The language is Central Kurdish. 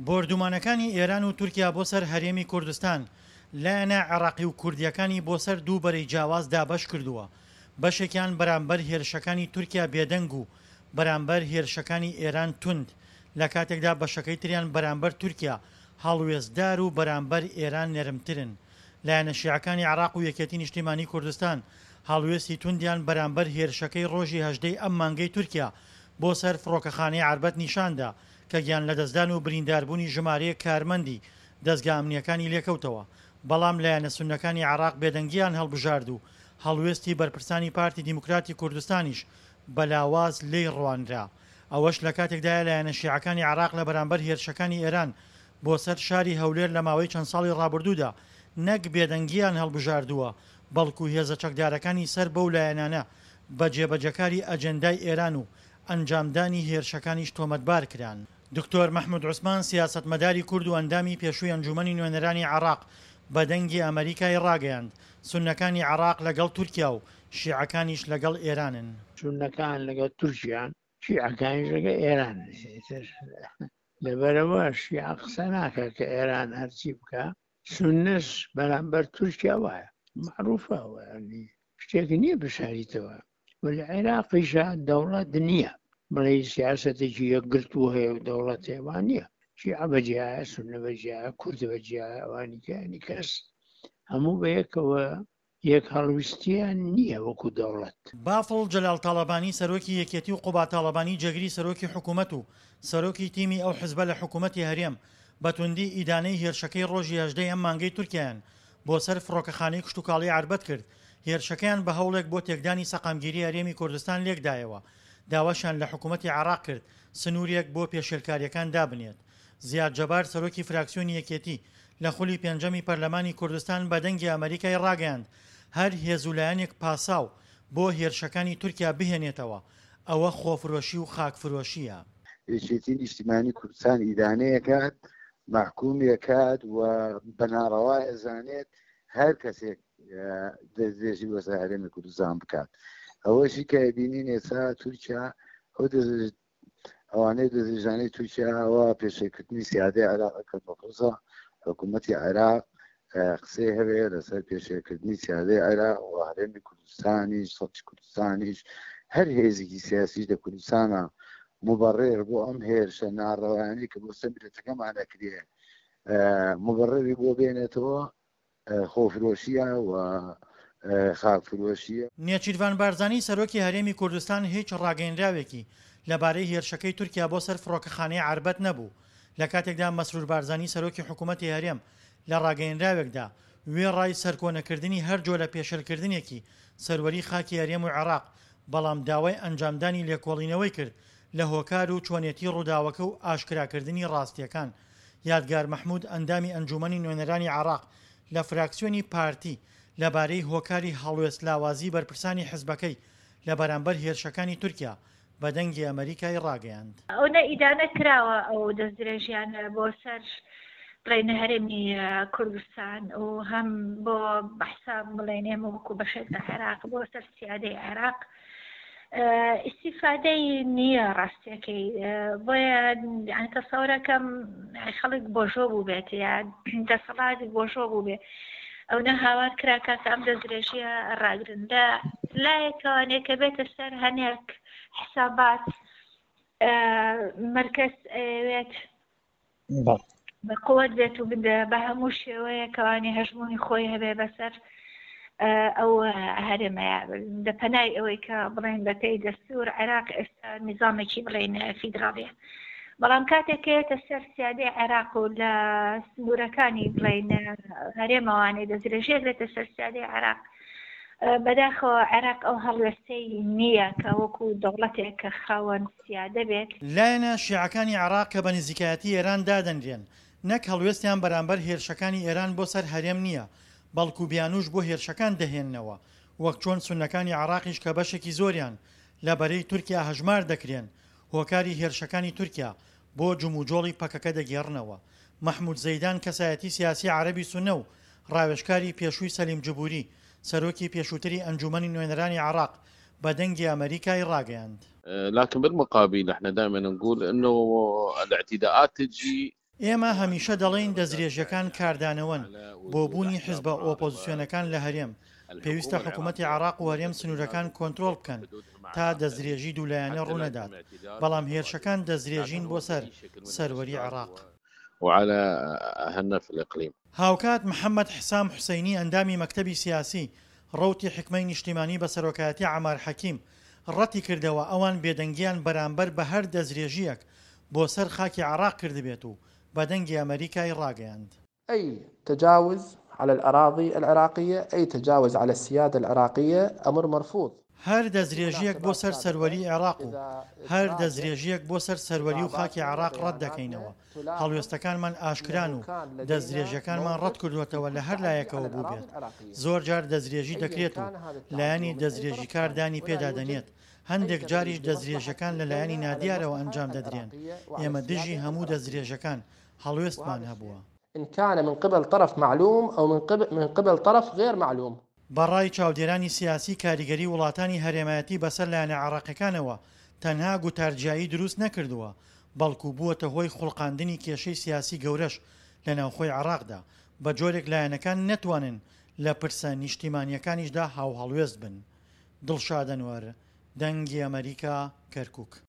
بۆردومانەکانی ئێران و تورکیا بۆ سەر هەرێمی کوردستان لایەنە عێراقی و کوردیەکانی بۆ سەر دوو بەرەی جیاواز دابەش کردووە. بەشێکیان بەرامبەر هێرشەکانی تورکیا بێدەنگ و بەرامبەر هێرشەکانی ئێران توند، لە کاتێکدا بەشەکەی تریان بەرامبەر تورکیا هەڵوێزدار و بەرامبەر ئێران نەرمترن. لایەنە شیعەکانی عێراق و یەکێتی نیشتیمانی کوردستان هەڵوێستی توندیان بەرامبەر هێرشەکەی ڕۆژی هەژدەی ئەم مانگەی تورکیا بۆ سەر فڕۆکەخانەی عربەت نیشاندا کە گیان لە دەستدان و برینداربوونی ژمارەیە کارمەندی دەستگا ئەمنیەکانی لێکەوتەوە. بەڵام لایەنە سوننەکانی عێراق بێدەنگیان هەڵبژارد و هەڵوێستی بەرپرسانی پارتی دیموکراتی کوردستانیش بەلاواز لێی ڕوانرا. ئەوەش لە کاتێکدایە لایەنە شیعەکانی عێراق لە بەرامبەر هێرشەکانی ئێران بۆ سەر شاری هەولێر لە ماوەی چەند ساڵی ڕابردوودا نەک بێدەنگیان هەڵبژاردووە، بەڵکو هێزە چەکدارەکانی سەر بەو لایەنانە بە جێبەجەکاری ئەجەندای ئێران و ئەنجامدانی هێرشەکانیش تۆمەتبار کران. دکتۆر مەحموود عوسمان سیاسەتمەداری کورد و ئەندامی پێشووی ئەنجومەنی نوێنەرانی عێراق بە دەنگی ئەمریکای ڕاگەیاند سوننەکانی عێراق لەگەڵ تورکیا و شیعەکانیش لەگەڵ ئێرانن. سوننەکان لەگەڵ تورکیان، شیعەکانیش لەگەڵ ئێران. لەبەرەوە شیعە قسە ناکە کە ئێران هەرچی بکە، سوننەش بەرامبەر تورکیا وایە، معروفە، شتێکی نییە بشاریتەوە. ولی عێراقیشە دەوڵەت نییە، بڵێ سیاسەتێکی یەکگرتووە هەیە و دەوڵەت هێوان نییە. شیعە بەجیایە، سوننە بەجیایە، کورد بەجیایە، ئەوانی کەیانی کەس هەموو بە یەکەوە یەک هەڵویستیان نییە وەکو دەوڵەت. بافڵ جەلال تاڵەبانی سەرۆکی یەکێتی و قوبا تاڵەبانی جەگری سەرۆکی حکوومەت و سەرۆکی تیمی ئەو حزبە لە حکوومەتی هەرێم بەتوندی ئیدانەی هێرشەکەی ڕۆژی هەژدەی ئەم مانگەی تورکیایان بۆ سەر فڕۆکەخانەی کشتوکاڵی عربەت کرد. هێرشەکەیان بە هەوڵێک بۆ تێکدانی سەقامگیری هەرێمی کوردستان لێکدایەوە. داواشان لە حکوومەتی عێراق کرد سنوورێک بۆ پێشێلکاریەکان دابنێت. زیاد جەبار سەرۆکی فراکسیۆنی یەکێتی لە خولی پێنجەمی پەرلەمانی کوردستان بە دەنگی ئەمریکای ڕاگەیاند هەر هێزولایەنێک پاساو بۆ هێرشەکانی تورکیا بهێنێتەوە، ئەوە خۆفرۆشی و خاکفرۆشیە. یەکێتی نیشتیمانی کوردستان ئیدانەیەکات، محکوومێکات و بەناڕەوای ئەزانێت هەر کەسێک دەستێژی وەسە هەرێمی کوردستان بکات. ئەوەشی کە بینین ئێستا تورکیا ئەوانەی دەستێژانەی تورکیا ئەوە پێشێکردنی سیادەی عێراق بەخۆسە حکوومەتی عێراق قسەی هەبێ لەسەر پێشێکردنی سیادەی عێراق و هەرێمی کوردستانیش سەڵکی کوردستانیش هەر هێزێکی سیاسیش لە کوردستانە مبەڕێر بۆ ئەم هێرشە ناڕەوایانی کە بۆ سەمیرەتەکەمان ئەکرێ مبەڕێری بۆ بێنێتەوە خۆفرۆشیە و خاکفرۆشیە. نێچیروان بارزانی سەرۆکی هەرێمی کوردستان هیچ ڕاگەیەنراوێکی لەبارەی هێرشەکەی تورکیا بۆ سەر فڕۆکەخانەی عربەت نەبوو. لە کاتێکدا مەسرور بارزانی سەرۆکی حکوومەتی هەرێم لە ڕاگەیەنراوێکدا وێڕای سەرکۆنەکردنی هەر جۆ لە پێشێلکردنێکی سەروەری خاکی هەرێم و عێراق، بەڵام داوای ئەنجامدانی لێکۆڵینەوەی کرد لە هۆکار و چۆنێتی ڕووداوەکە و ئاشکراکردنی ڕاستیەکان. یادگار مەحموود ئەندامی ئەنجومەنی نوێنەرانی عێراق لە فراکسیۆنی پارتی لەبارەی هۆکاری هەڵوێست لاوازی بەرپرسانی حزبەکەی لە بەرامبەر هێرشەکانی تورکیا بە دەنگی ئەمریکای ڕاگەیاند. ئەوە ئیدانە کراوە ئەو دەستدرێژیان بۆ سەر بڵێنە هەرێمی کوردستان و هەم بۆ بەحسا بڵێنێ وەکو بەشێک لە عێراق بۆ سەر سیادەی عێراق ئیسیفادەی نییە ڕاستیەکەی. بۆیە تەسەورەکەم خەڵک بۆژۆ بوو بێت یا دەسەڵاتی بۆژۆ بوو بێ ئەوە هاوار کرا کاکە ئەم دەستدرێژیە ڕاگرن لە لایەکەوانەیە کە بێتە سەر هەنێک حسابات مەرکەز ئەوێت بە قووەت بێت و بدە بە هەموو شێوەیە کەوانی هەژمونی خۆی هەبێ بەسەر ئەو هەرێمەیە دەپەنای ئەوەی کە بڵێن بەپێی دەستور عێراق ئێستا نیزامێکی بڵێن فیدراڵیە. بەڵام کاتێکێتە سەر سیادەی عێراق و لە سنوورەکانی بڵێن هەرێمەوانەی دەستدرێژێت بێتە سەر سیادەی عێراق بەداخەوە عێراق ئەو هەڵوێستەی نییە کە وەکو دەوڵەتێک کە خاوەن سیادە بێت. لایەنە شیعەکانی عێراق کە بە نزیکایەتی ئێران دادەنرێن نەک هەڵوێستیان بەرامبەر هێرشەکانی ئێران بۆ سەر هەرێم نییە، بەڵکو بیانوش بۆ هێرشەکان دەهێننەوە، وەک چۆن سوننەکانی عێراقیش کە بەشێکی زۆریان لە بەرەی تورکیا هەژمار دەکرێن هۆکاری هێرشەکانی تورکیا بۆ جموجۆڵی پەکەکە دەگێڕنەوە. مەحموود زەیدان کەسایەتی سیاسی عەرەبی سوننە و ڕاوێژکاری پێشووی سەلیم جبوری سەرۆکی پێشووتری ئەنجومەنی نوێنەرانی عێراق بە دەنگی ئەمریکای ڕاگەیاند. لكن بالمقابل احنا دائما نقول انه الاعتداءات تجي ئێمە هەمیشە دەڵێن دەستدرێژیەکان کاردانەوەن بۆ بوونی حیزبە ئۆپۆزیسیۆنەکان لە هەرێم. پێویستە حکوومەتی عێراق و هەرێم سنوورەکان کۆنتترۆل بکەن تا دەستدرێژی دوولایەنە ڕوونەدات، بەڵام هێرشەکان دەستدرێژین بۆ سەروەری عێراق. وعلى أهلنا في الإقليم. هاوکات محەممەد حسام حوسەینی ئەندامی مەکتەبی سیاسی ڕوتی حکمەی نیشتیمانی بە سەرۆکایەتی عەمار حەکیم ڕەتی کردەوە ئەوان بێدەنگیان بەرامبەر بە هەر دەستدرێژیەک بۆ سەر خاکی عێراق کردبێت و بەدەنگی ئەمریکای ڕاگەیاند. أي تجاوز على الأراضي العراقية، أي تجاوز على السيادة العراقية أمر مرفوض. هەر دەستدرێژیەک بۆ سەر سەروەری عێراق و هەر دەستدرێژیەک بۆ سەر سەروەری و خاکی عێراق ڕەت دەکەینەوە. هەڵوێستەکانمان ئاشکران و دەستدرێژیەکانمان ڕەت کردوێتەوە لە هەر لایەکەوە بوو بێت. زۆر جار دەستدرێژی دەکرێت و لایەنی دەستدرێژی کاردانی پێدادەنێت. هەندێک جاریش دەستدرێژەکان لە لایەنی نادیارەوە ئەنجام دەدرێن. ئێمە دژی هەموو دەستدرێژەکان هەڵوێستمان هەبووە. إن كان من قبل طرف معلوم أو من قبل طرف غير معلوم. بەڕای چاودێرانی سیاسی کاریگەری وڵاتانی هەرێمایەتی بەسەر لایەنە عێراقیەکانەوە تەنها گوتارجایی دروست نەکردووە، بەڵکو بووەتە هۆی خوڵقاندنی کێشەی سیاسی گەورەش لە ناوخۆی عێراقدا. بە جۆرێک لایەنەکان نەتوانن لە پرسە نیشتیمانیەکانیشدا هاوهەڵوێست بن. دڵشاد ئەنوەر، دەنگی ئەمریکا، کەرکووک.